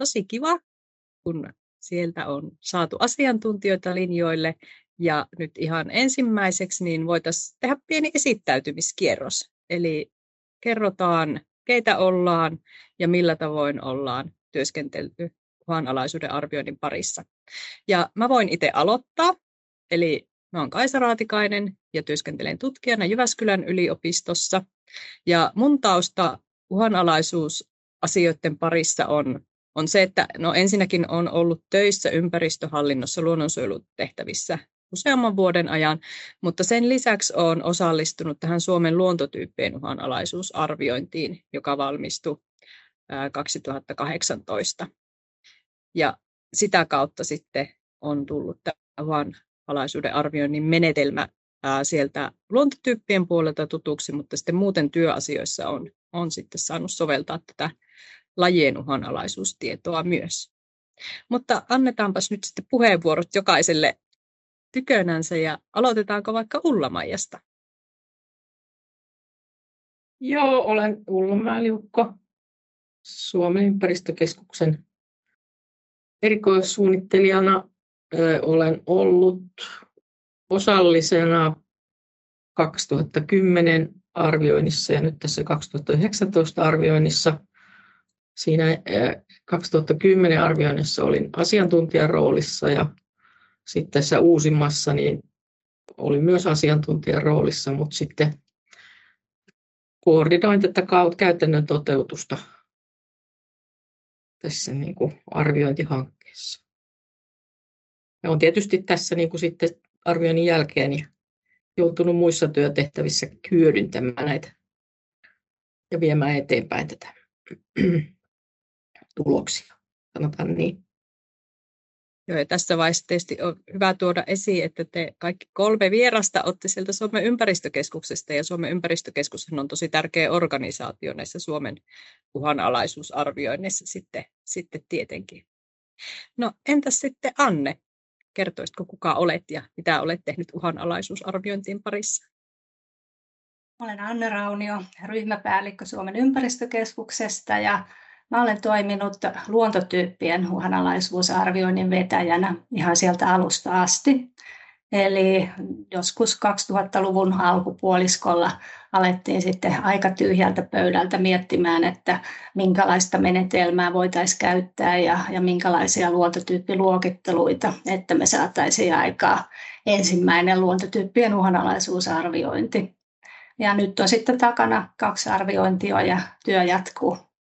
tosi kiva, kun sieltä on saatu asiantuntijoita linjoille. Ja nyt ihan ensimmäiseksi niin voitaisiin tehdä pieni esittäytymiskierros. Eli kerrotaan, keitä ollaan ja millä tavoin ollaan työskentelty uhanalaisuuden arvioinnin parissa. Ja mä voin itse aloittaa. Eli mä oon Kaisa Raatikainen ja työskentelen tutkijana Jyväskylän yliopistossa. Ja mun tausta uhanalaisuusasioiden parissa on se, että ensinnäkin on ollut töissä ympäristöhallinnossa luonnonsuojelutehtävissä useamman vuoden ajan, mutta sen lisäksi olen osallistunut tähän Suomen luontotyyppien uhanalaisuusarviointiin, joka valmistui 2018. Ja sitä kautta sitten on tullut tämä uhanalaisuuden arvioinnin menetelmä sieltä luontotyyppien puolelta tutuksi, mutta sitten muuten työasioissa on sitten saanut soveltaa tätä lajien uhanalaisuustietoa myös. Mutta annetaanpas nyt sitten puheenvuorot jokaiselle tykönänsä ja aloitetaanko vaikka Ulla-Maijasta? Joo, olen Ulla Liukko, Suomen ympäristökeskuksen erikoissuunnittelijana. Olen ollut osallisena 2010 arvioinnissa ja nyt tässä 2019 arvioinnissa. Siinä 2010 arvioinnissa olin asiantuntijan roolissa ja sitten tässä uusimmassa niin olin myös asiantuntijan roolissa, mutta sitten koordinoin tätä käytännön toteutusta tässä niin kuin arviointihankkeessa. Ja olen tietysti tässä niin kuin sitten arvioinnin jälkeen niin joutunut muissa työtehtävissä hyödyntämään näitä ja viemään eteenpäin tätä tuloksia, sanotaan niin. Joo, ja tässä vaiheessa tietysti on hyvä tuoda esiin, että te kaikki 3 vierasta olette sieltä Suomen ympäristökeskuksesta, ja Suomen ympäristökeskus on tosi tärkeä organisaatio näissä Suomen uhanalaisuusarvioinneissa sitten tietenkin. No entäs sitten Anne, kertoisitko kuka olet ja mitä olet tehnyt uhanalaisuusarviointien parissa? Olen Anne Raunio, ryhmäpäällikkö Suomen ympäristökeskuksesta ja mä olen toiminut luontotyyppien uhanalaisuusarvioinnin vetäjänä ihan sieltä alusta asti. Eli joskus 2000-luvun alkupuoliskolla alettiin sitten aika tyhjältä pöydältä miettimään, että minkälaista menetelmää voitaisiin käyttää ja minkälaisia luontotyyppiluokitteluita, että me saataisiin aikaa ensimmäinen luontotyyppien uhanalaisuusarviointi. Ja nyt on sitten takana 2 arviointia ja työ jatkuu.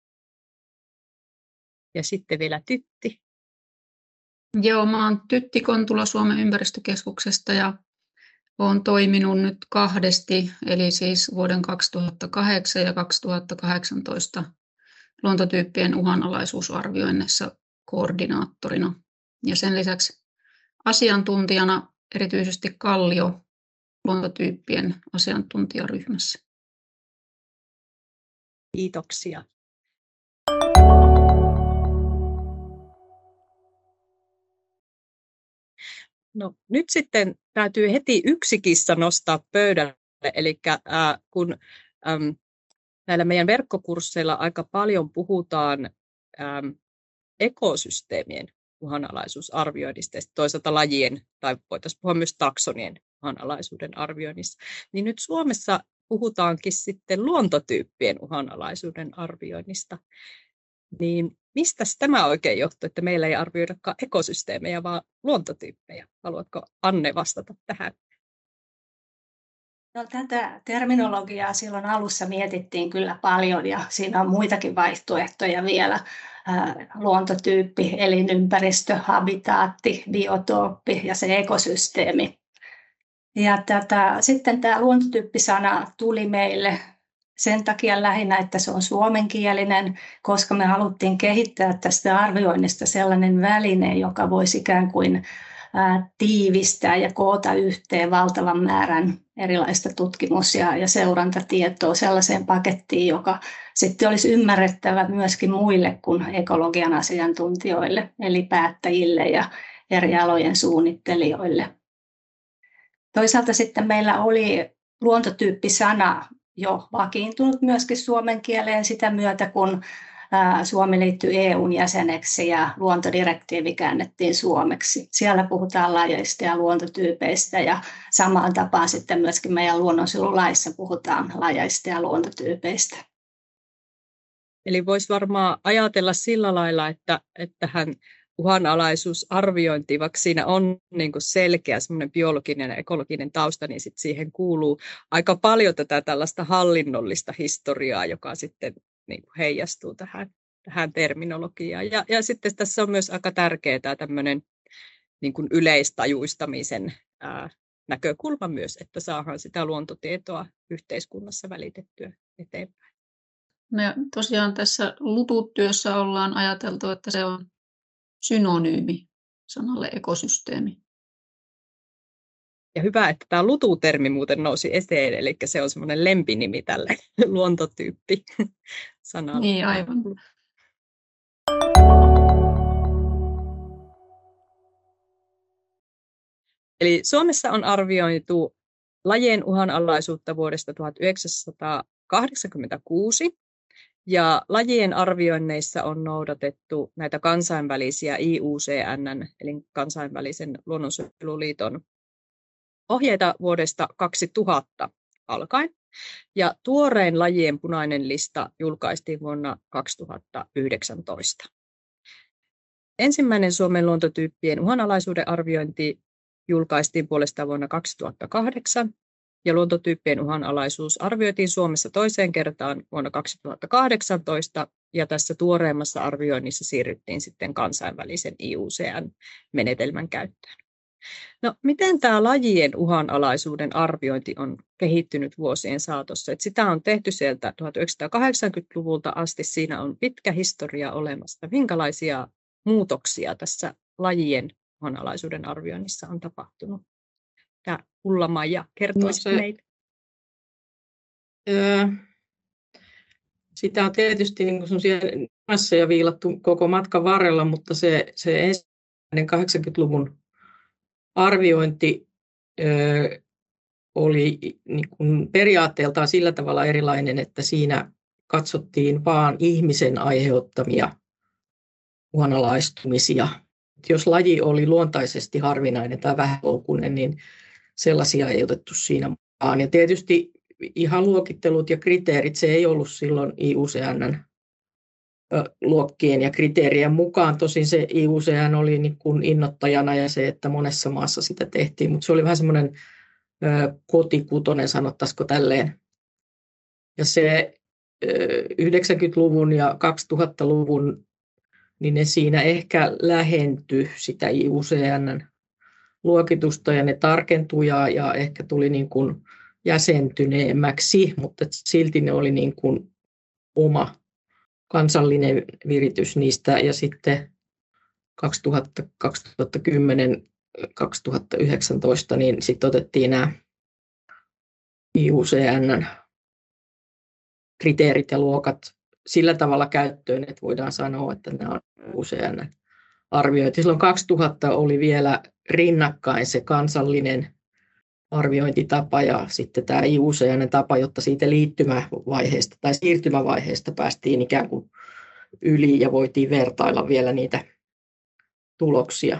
Ja sitten vielä Tytti. Joo, mä oon Tytti Kontula Suomen ympäristökeskuksesta ja olen toiminut nyt 2, eli siis vuoden 2008 ja 2018 luontotyyppien uhanalaisuusarvioinnissa koordinaattorina. Ja sen lisäksi asiantuntijana erityisesti Kallio luontotyyppien asiantuntijaryhmässä. Kiitoksia. No, nyt sitten täytyy heti yksi kissa nostaa pöydälle, eli kun näillä meidän verkkokursseilla aika paljon puhutaan ekosysteemien uhanalaisuusarvioinnista ja toisaalta lajien, tai voitaisiin puhua myös taksonien uhanalaisuuden arvioinnista, niin nyt Suomessa puhutaankin sitten luontotyyppien uhanalaisuuden arvioinnista. Niin mistä tämä oikein johtuu, että meillä ei arvioidakaan ekosysteemejä, vaan luontotyyppejä? Haluatko Anne vastata tähän? No, tätä terminologiaa silloin alussa mietittiin kyllä paljon ja siinä on muitakin vaihtoehtoja vielä. Luontotyyppi, elinympäristö, habitaatti, biotooppi ja se ekosysteemi. Ja sitten tämä luontotyyppisana tuli meille sen takia lähinnä, että se on suomenkielinen, koska me haluttiin kehittää tästä arvioinnista sellainen väline, joka voisi ikään kuin tiivistää ja koota yhteen valtavan määrän erilaista tutkimus- ja seurantatietoa sellaiseen pakettiin, joka sitten olisi ymmärrettävä myöskin muille kuin ekologian asiantuntijoille, eli päättäjille ja eri alojen suunnittelijoille. Toisaalta sitten meillä oli luontotyyppisana jo vakiintunut myöskin suomen kieleen sitä myötä, kun Suomi liittyi EU:n jäseneksi ja luontodirektiivi käännettiin suomeksi. Siellä puhutaan lajeista ja luontotyypeistä ja samaan tapaan sitten myöskin meidän luonnonsuojelulaissa puhutaan lajeista ja luontotyypeistä. Eli voisi varmaan ajatella sillä lailla, että tähän uhanalaisuusarviointiin, vaikka siinä on niin kuin selkeä semmoinen biologinen ja ekologinen tausta, niin sit siihen kuuluu aika paljon tätä tällaista hallinnollista historiaa, joka sitten niin kuin heijastuu tähän terminologiaan. Ja sitten tässä on myös aika tärkeää tämmöinen niin kuin yleistajuistamisen näkökulma myös, että saadaan sitä luontotietoa yhteiskunnassa välitettyä eteenpäin. Me tosiaan tässä LUTU-työssä ollaan ajateltu, että se on synonyymi sanalle ekosysteemi. Ja hyvä, että tämä LUTU-termi muuten nousi esiin, eli se on semmoinen lempinimi tälle luontotyyppi-sanalle. Niin, aivan. Eli Suomessa on arvioitu lajien uhanalaisuutta vuodesta 1986, ja lajien arvioinneissa on noudatettu näitä kansainvälisiä IUCN, eli kansainvälisen luonnonsuojeluliiton ohjeita vuodesta 2000 alkaen. Ja tuorein lajien punainen lista julkaistiin vuonna 2019. Ensimmäinen Suomen luontotyyppien uhanalaisuuden arviointi julkaistiin puolestaan vuonna 2008, ja luontotyyppien uhanalaisuus arvioitiin Suomessa toiseen kertaan vuonna 2018, ja tässä tuoreemmassa arvioinnissa siirryttiin sitten kansainvälisen IUCN-menetelmän käyttöön. No, miten tämä lajien uhanalaisuuden arviointi on kehittynyt vuosien saatossa? Sitä on tehty sieltä 1980-luvulta asti, siinä on pitkä historia olemassa. Minkälaisia muutoksia tässä lajien uhanalaisuuden arvioinnissa on tapahtunut? Tämä Ulla-Maija kertoisi meille. Sitä on tietysti niin kuin ja viilattu koko matkan varrella, mutta se ensimmäinen 80-luvun arviointi oli niin kuin periaatteeltaan sillä tavalla erilainen, että siinä katsottiin vain ihmisen aiheuttamia uhanalaistumisia. Jos laji oli luontaisesti harvinainen tai vähäloukunen, niin sellaisia ei otettu siinä mukaan. Ja tietysti ihan luokittelut ja kriteerit, se ei ollut silloin IUCN:n luokkien ja kriteerien mukaan. Tosin se IUCN oli niin kuin innoittajana ja se, että monessa maassa sitä tehtiin, mutta se oli vähän semmoinen kotikutonen, sanottaisiko tälleen. Ja se 90-luvun ja 2000-luvun, niin ne siinä ehkä lähentyi sitä IUCN:n luokitusta ja ne tarkentui ja ehkä tuli niin kuin jäsentyneemmäksi, mutta silti ne oli niin kuin oma kansallinen viritys niistä. Ja sitten 2010, 2019, niin sitten otettiin nämä IUCN:n kriteerit ja luokat sillä tavalla käyttöön, että voidaan sanoa, että nämä on IUCN:n arviointi. Silloin 2000 oli vielä rinnakkain se kansallinen arviointitapa ja sitten tämä IUCN:n tapa, jotta siitä liittymävaiheesta tai siirtymävaiheesta päästiin ikään kuin yli ja voitiin vertailla vielä niitä tuloksia.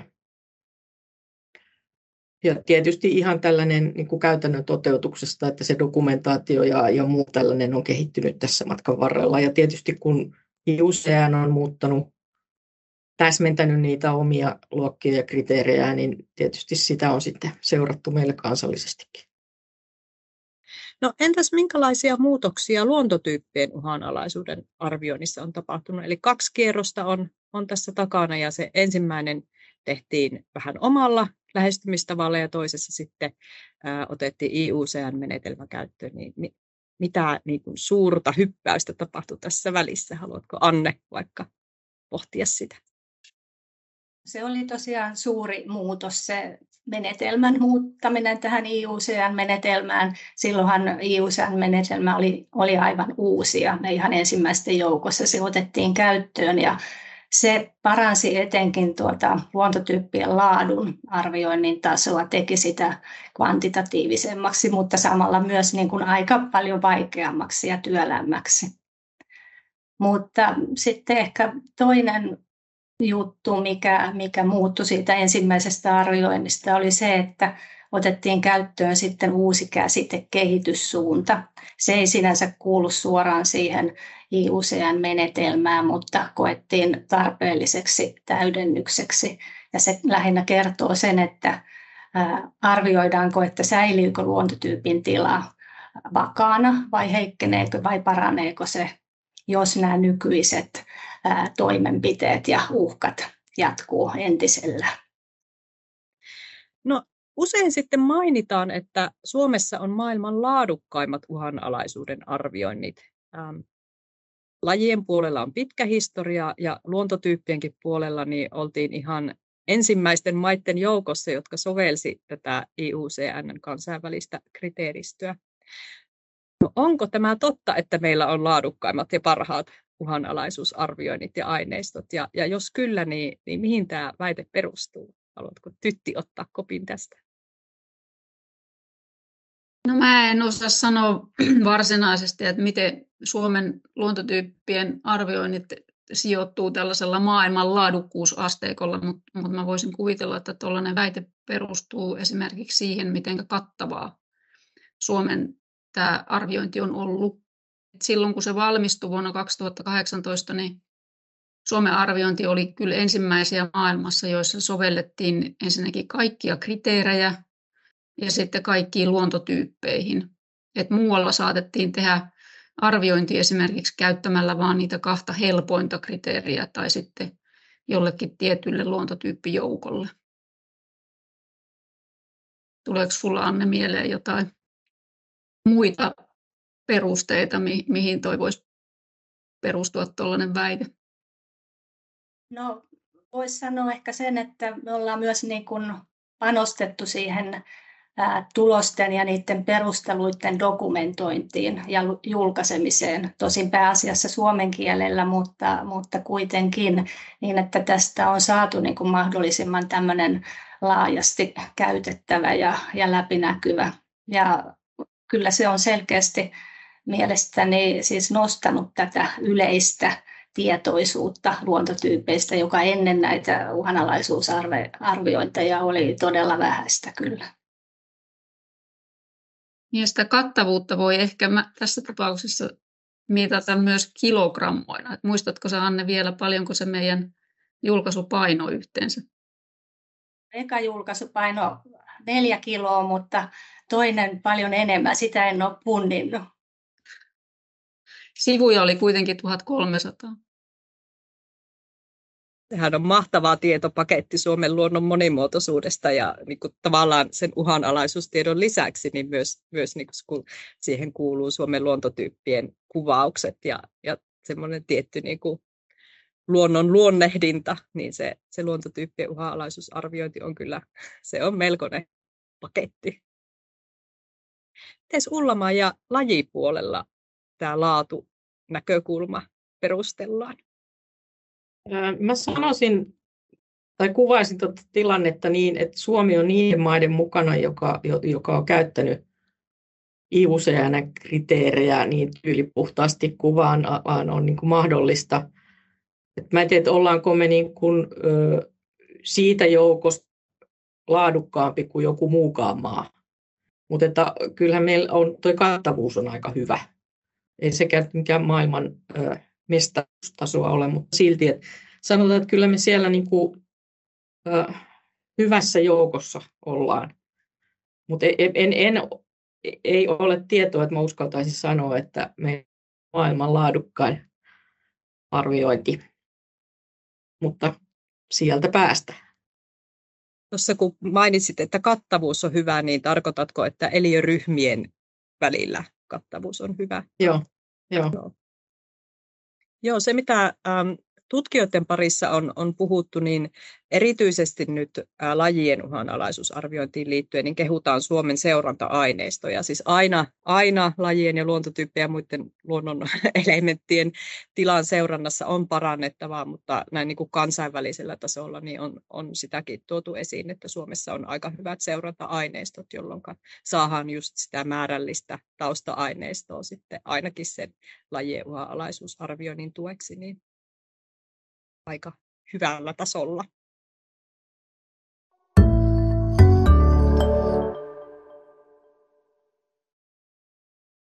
Ja tietysti ihan tällainen niin kuin käytännön toteutuksesta, että se dokumentaatio ja muu tällainen on kehittynyt tässä matkan varrella. Ja tietysti kun IUCN on muuttanut, täsmentänyt niitä omia luokkia ja kriteerejä, niin tietysti sitä on sitten seurattu meille kansallisestikin. No entäs minkälaisia muutoksia luontotyyppien uhanalaisuuden arvioinnissa on tapahtunut? Eli 2 kierrosta on tässä takana ja se ensimmäinen tehtiin vähän omalla lähestymistavalla ja toisessa sitten otettiin IUCN-menetelmä käyttöön. Niin mitä niin kuin suurta hyppäystä tapahtui tässä välissä? Haluatko Anne vaikka pohtia sitä? Se oli tosiaan suuri muutos, se menetelmän muuttaminen tähän IUCN-menetelmään. Silloinhan IUCN-menetelmä oli aivan uusi ja ihan ensimmäisten joukossa se otettiin käyttöön. Ja se paransi etenkin luontotyyppien laadun arvioinnin tasoa, teki sitä kvantitatiivisemmaksi, mutta samalla myös niin kuin aika paljon vaikeammaksi ja työlämmäksi. Mutta sitten ehkä toinen juttu, mikä muuttui siitä ensimmäisestä arvioinnista, oli se, että otettiin käyttöön sitten uusi käsite, kehityssuunta. Se ei sinänsä kuulu suoraan siihen IUCN-menetelmään, mutta koettiin tarpeelliseksi täydennykseksi. Ja se lähinnä kertoo sen, että arvioidaanko, että säilyykö luontotyypin tila vakaana vai heikkeneekö vai paraneeko se, jos nämä nykyiset toimenpiteet ja uhkat jatkuu entisellään. No, usein sitten mainitaan, että Suomessa on maailman laadukkaimmat uhanalaisuuden arvioinnit. Lajien puolella on pitkä historia ja luontotyyppienkin puolella niin oltiin ihan ensimmäisten maiden joukossa, jotka sovelsi tätä IUCN:n kansainvälistä kriteeristöä. No, onko tämä totta, että meillä on laadukkaimmat ja parhaat uhanalaisuusarvioinnit ja aineistot? Ja jos kyllä, niin mihin tämä väite perustuu? Haluatko Tytti ottaa kopin tästä? No mä en osaa sanoa varsinaisesti, että miten Suomen luontotyyppien arvioinnit sijoittuu tällaisella maailman laadukkuusasteikolla, mutta mä voisin kuvitella, että tuollainen väite perustuu esimerkiksi siihen, miten kattavaa Suomen tämä arviointi on ollut. Silloin kun se valmistui vuonna 2018, niin Suomen arviointi oli kyllä ensimmäisiä maailmassa, joissa sovellettiin ensinnäkin kaikkia kriteerejä ja sitten kaikkiin luontotyyppeihin. Et muualla saatettiin tehdä arviointi esimerkiksi käyttämällä vain niitä 2 helpointa kriteeriä tai sitten jollekin tietylle luontotyyppijoukolle. Tuleeko sinulla, Anne, mieleen jotain muita perusteita, mihin toi voisi perustua tuollainen väite? No, voisi sanoa ehkä sen, että me ollaan myös niin kuin panostettu siihen tulosten ja niiden perusteluiden dokumentointiin ja julkaisemiseen, tosin pääasiassa suomen kielellä, mutta kuitenkin niin, että tästä on saatu niin kuin mahdollisimman tämmöinen laajasti käytettävä ja läpinäkyvä. Ja kyllä se on selkeästi mielestäni siis nostanut tätä yleistä tietoisuutta luontotyypeistä, joka ennen näitä uhanalaisuusarviointeja oli todella vähäistä kyllä. Ja sitä kattavuutta voi ehkä tässä tapauksessa mitata myös kilogrammoina. Et muistatko sä, Anne, vielä paljonko se meidän julkaisu painoi yhteensä? Eka julkaisu painoi 4 kiloa, mutta toinen paljon enemmän. Sitä en ole punninnut. Sivuja oli kuitenkin 1300. Sehän on mahtava tietopaketti Suomen luonnon monimuotoisuudesta ja niin kuin tavallaan sen uhanalaisuustiedon lisäksi niin myös niin kuin siihen kuuluu Suomen luontotyyppien kuvaukset ja semmoinen tietty niin kuin luonnon luonnehdinta, niin se luontotyyppien uhanalaisuusarviointi on kyllä, se on melkoinen paketti. Mites Ullamaa ja lajipuolella tämä laatunäkökulma perustellaan? Mä sanoisin, tai kuvaisin tuota tilannetta niin, että Suomi on niiden maiden mukana, joka on käyttänyt IUCN-kriteerejä niin tyylipuhtaasti kuvaan vaan on niin kuin mahdollista. Et mä en tiedä, ollaanko me niin kuin, siitä joukosta laadukkaampi kuin joku muukaan maa. Mutta kyllähän meillä on, tuo kattavuus on aika hyvä. Ei sekään mikään maailman mestaruustasoa ole, mutta silti, että sanotaan, että kyllä me siellä niin kuin, hyvässä joukossa ollaan. Mutta ei ole tietoa, että mä uskaltaisin sanoa, että me maailman laadukkain arviointi, mutta sieltä päästään. Tuossa kun mainitsit, että kattavuus on hyvä, niin tarkoitatko, että eliöryhmien välillä kattavuus on hyvä? Joo. Joo, se mitä tutkijoiden parissa on puhuttu, niin erityisesti nyt lajien uhanalaisuusarviointiin liittyen niin kehutaan Suomen seuranta-aineistoja. Siis aina lajien ja luontotyyppien ja muiden luonnon elementtien tilan seurannassa on parannettavaa, mutta näin niin kuin kansainvälisellä tasolla niin on sitäkin tuotu esiin, että Suomessa on aika hyvät seuranta-aineistot, jolloin saadaan just sitä määrällistä tausta-aineistoa sitten ainakin sen lajien uhanalaisuusarvioinnin tueksi niin aika hyvällä tasolla.